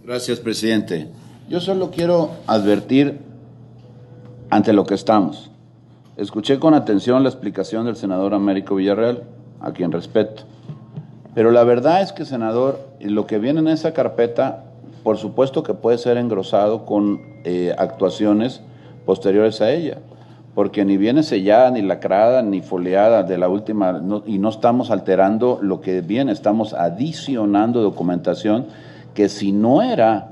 Gracias, presidente. Yo solo quiero advertir ante lo que estamos. Escuché con atención la explicación del senador Américo Villarreal, a quien respeto. Pero la verdad es que, senador, lo que viene en esa carpeta, por supuesto que puede ser engrosado con actuaciones posteriores a ella, porque ni viene sellada, ni lacrada, ni foliada de la última, y no estamos alterando lo que viene, estamos adicionando documentación que si no era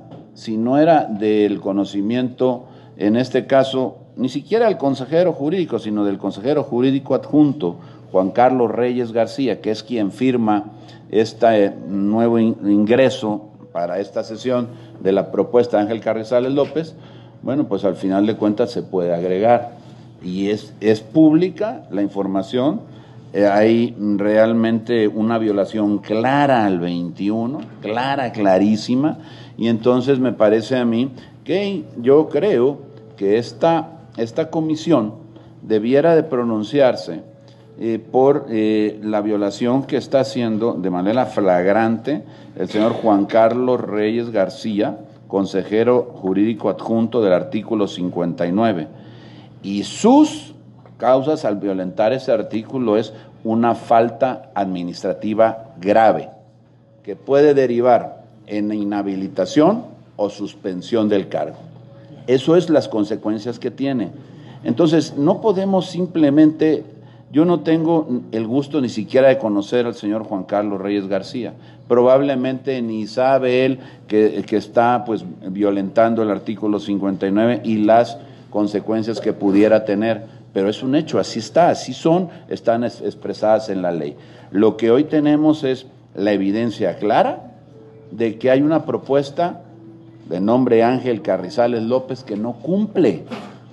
del conocimiento, en este caso, ni siquiera el consejero jurídico, sino del consejero jurídico adjunto, Juan Carlos Reyes García, que es quien firma este nuevo ingreso para esta sesión de la propuesta de Ángel Carrizales López, bueno, pues al final de cuentas se puede agregar. Y es pública la información, hay realmente una violación clara al 21, clarísima, y entonces me parece a mí que yo creo que esta comisión debiera de pronunciarse por la violación que está haciendo de manera flagrante el señor Juan Carlos Reyes García, consejero jurídico adjunto del artículo 59. Y sus causas al violentar ese artículo es una falta administrativa grave, que puede derivar en inhabilitación o suspensión del cargo. Eso es las consecuencias que tiene. Entonces, no podemos simplemente, yo no tengo el gusto ni siquiera de conocer al señor Juan Carlos Reyes García, probablemente ni sabe él que está pues violentando el artículo 59 y las consecuencias que pudiera tener, pero es un hecho, así está, así están expresadas en la ley. Lo que hoy tenemos es la evidencia clara de que hay una propuesta de nombre Ángel Carrizales López que no cumple,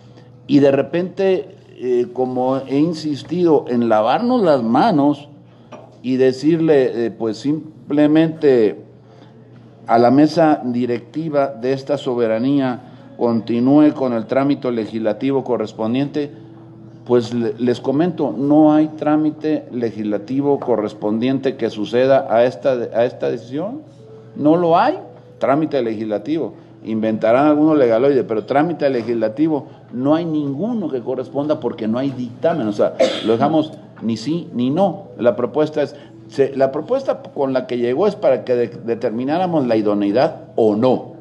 y de repente, como he insistido en lavarnos las manos y decirle pues simplemente a la mesa directiva de esta soberanía continúe con el trámite legislativo correspondiente, pues les comento, no hay trámite legislativo correspondiente que suceda a esta decisión, no lo hay, trámite legislativo, inventarán algunos legaloides, pero trámite legislativo no hay ninguno que corresponda porque no hay dictamen, o sea, lo dejamos ni sí ni no, la propuesta con la que llegó es para que determináramos la idoneidad o no.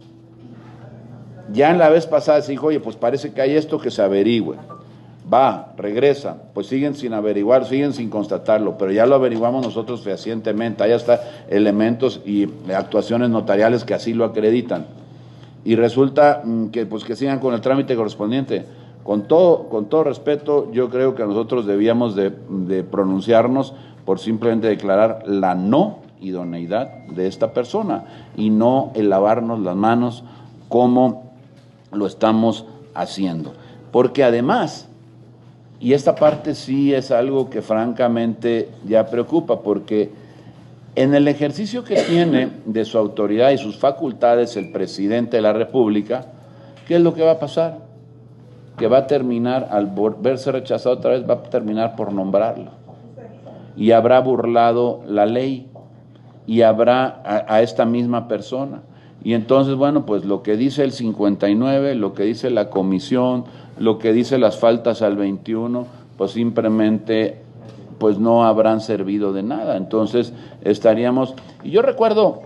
Ya en la vez pasada se dijo, oye, pues parece que hay esto que se averigüe. Va, regresa, pues siguen sin averiguar, siguen sin constatarlo, pero ya lo averiguamos nosotros fehacientemente, hay hasta elementos y actuaciones notariales que así lo acreditan. Y resulta que pues que sigan con el trámite correspondiente. Con todo respeto, yo creo que nosotros debíamos de pronunciarnos por simplemente declarar la no idoneidad de esta persona y no el lavarnos las manos como lo estamos haciendo, porque además, y esta parte sí es algo que francamente ya preocupa, porque en el ejercicio que tiene de su autoridad y sus facultades el presidente de la República, ¿qué es lo que va a pasar? Que va a terminar, al verse rechazado otra vez, va a terminar por nombrarlo, y habrá burlado la ley, y habrá a esta misma persona. Y entonces, bueno, pues lo que dice el 59, lo que dice la comisión, lo que dice las faltas al 21, pues simplemente pues no habrán servido de nada. Entonces estaríamos, y yo recuerdo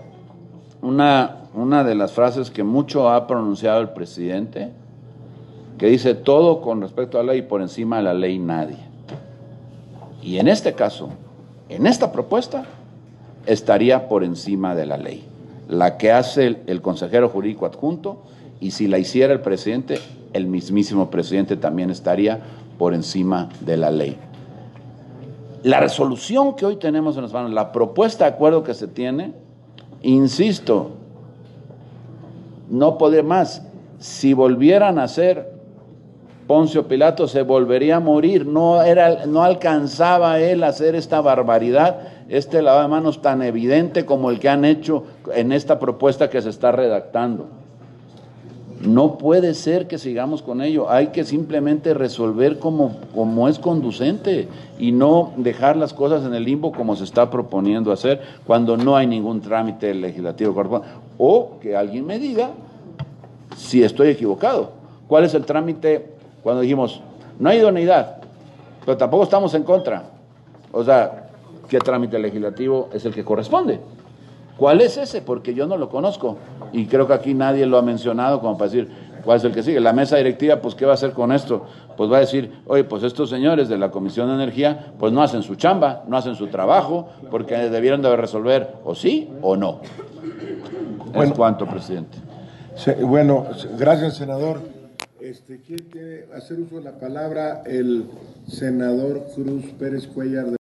una de las frases que mucho ha pronunciado el presidente, que dice todo con respecto a la ley y por encima de la ley nadie. Y en este caso, en esta propuesta, estaría por encima de la ley, la que hace el consejero jurídico adjunto, y si la hiciera el presidente, el mismísimo presidente también estaría por encima de la ley. La resolución que hoy tenemos en las manos, la propuesta de acuerdo que se tiene, insisto, no puede más. Si volvieran a ser Poncio Pilato, se volvería a morir. No alcanzaba él a hacer esta barbaridad, este lavado de manos tan evidente como el que han hecho en esta propuesta que se está redactando. No puede ser que sigamos con ello. Hay que simplemente resolver como es conducente y no dejar las cosas en el limbo como se está proponiendo hacer cuando no hay ningún trámite legislativo correspondiente. O que alguien me diga si estoy equivocado. ¿Cuál es el trámite cuando dijimos no hay idoneidad, pero tampoco estamos en contra? O sea, ¿qué trámite legislativo es el que corresponde? ¿Cuál es ese? Porque yo no lo conozco y creo que aquí nadie lo ha mencionado como para decir cuál es el que sigue. La mesa directiva, pues, ¿qué va a hacer con esto? Pues va a decir, oye, pues estos señores de la Comisión de Energía, pues no hacen su chamba, no hacen su trabajo, porque debieron de resolver o sí o no. Bueno, ¿Es cuánto, presidente? Bueno, gracias, senador. ¿Quién quiere hacer uso de la palabra? El senador Cruz Pérez Cuellar.